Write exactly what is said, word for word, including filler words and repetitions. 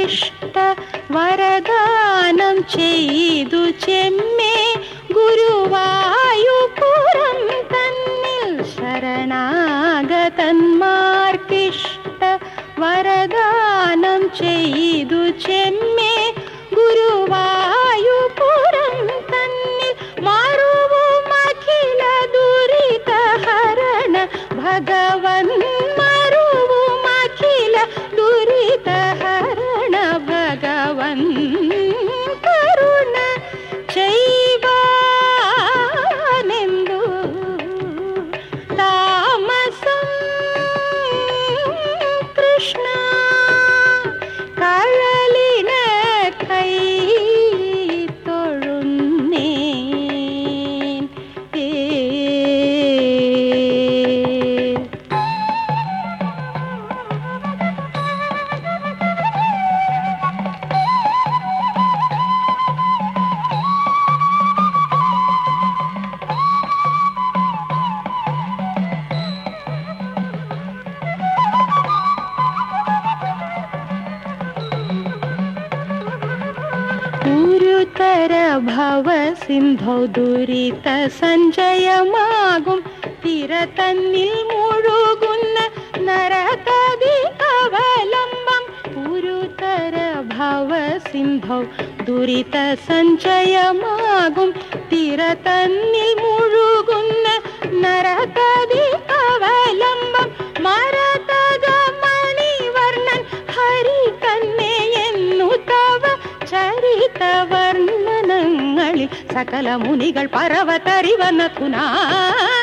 തന്മാർക്കിഷ്ട വരദാനം ചെയ്തു ചെമ്മേ ഗുരുവായൂപുരം തന്നിൽ ശരണാഗതന്മാർക്കിഷ്ട വരദാനം ചെയ്തു ചെമ്മേ ഗുരുവായൂപുരം തന്നിൽ മറുവുമഖില ദുരിതഹരണ ഭഗവൻ മറുവുമഖില ദുരിതഹരണ ഭഗവൻ കരുണ ചെയ്വാനെന്തു താമസം കൃഷ്ണ കഴലിന കൈ തൊഴുന്നേൻ ഏ ഗുരുതര ഭവസിന്ധോ ദുരിത സഞ്ചയമാകും തിര തന്നിൽ മുഴുകുന്ന നരകതി അവലംബം ഗുരുതര ഭവസിന്ധോ ദുരിത സഞ്ചയമാകും തിര തന്നിൽ മുഴുകുന്ന നരകതി അവലംബം മരതക മണിവർണ്ണൻ ഹരി തന്നെ എന്നു തവ ചരിത വർണ്ണനങ്ങളിൽ സകല മുനികൾ പരവതരിവനധുനാ